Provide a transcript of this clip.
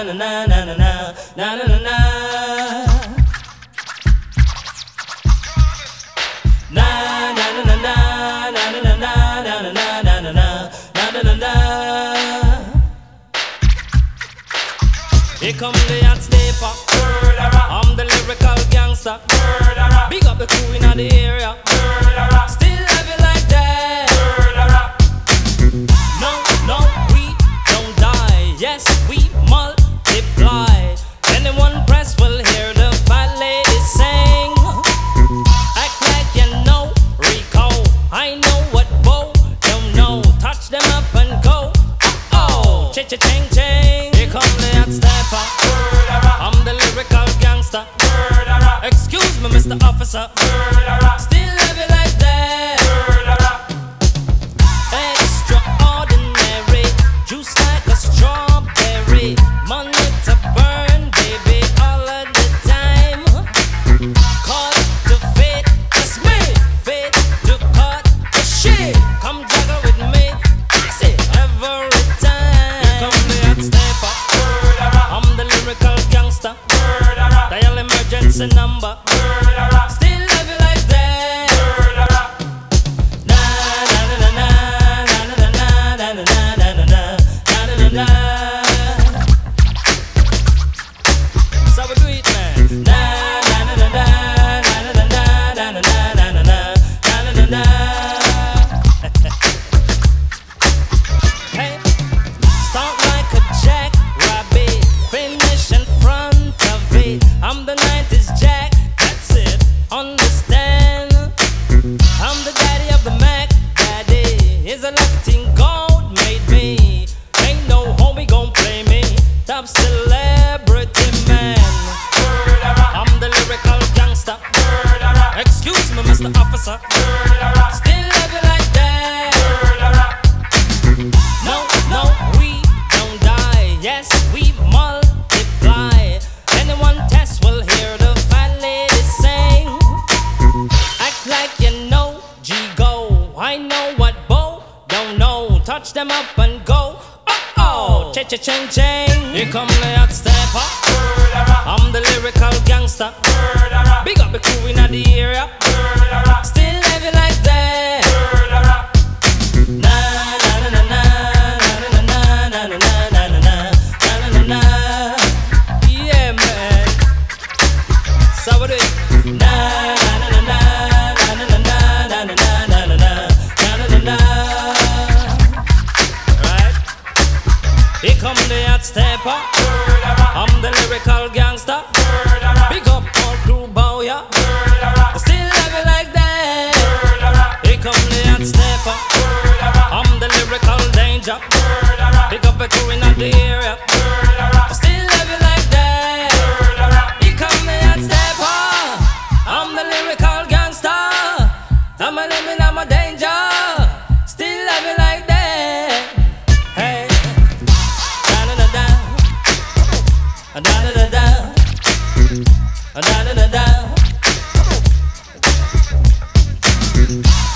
Here come the hot stepper. I'm the lyrical gangster. Big up the crew in the area. Still have it like that. No, no, we don't die. Yes, we multiply. Anyone press will hear the fat lady sing. Act like you know Rico. I know what Bo don't know. Touch them up and go. Oh, cha-cha-ching-ching. Here come the hot stepper. I'm the lyrical gangster. Excuse me, Mr. Officer. Still have it like that. Extraordinary. Juice like a strawberry. Money to burn, baby, all of the time. Cut to fit, it's me. Fit to cut the shit. Come juggle with me. Fix it every time. Here come the hot stepper. I'm the lyrical gangster. Dial emergency number. Still love you like that. Na na na na na na na na na na na na na na. So we do it, man. Na na na na na na na na na na na na na na. Hey, start like a jackrabbit, finish in front of it. I'm the 90s Jack, that's it, understand? I'm the daddy of the Mac, daddy. Is a Latin gold made me. Ain't no homie gon' play me. Top celebrity man. I'm the lyrical gangster. Excuse me, Mr. Officer. Still love you like that. No, no, we don't die. Yes, we multiply. Anyone test will hear the fat lady sing. Act like you know G-Go. I know what Bo don't know. Touch them up and go. Oh, cha-cha-ching-ching. Here come the hot stepper. I'm the lyrical gangster. Big up the crew in the area. Still have it like that. Na na na na na na na na na na na na na. Yeah, man. So we do it. Na na na na na na na na na na na na na. Right. Here come the hot stepper. I'm the lyrical gangster. Big up all crew bow, yeah. Still have it like that. Here come the hot stepper. I'm the lyrical danger. Big up the crew in the area. Still have it like that. Here come the hot stepper. I'm the lyrical gangster. I'm a living, I'm a danger. Still have it like that. Hey, da da da da, da da da da, da da da da.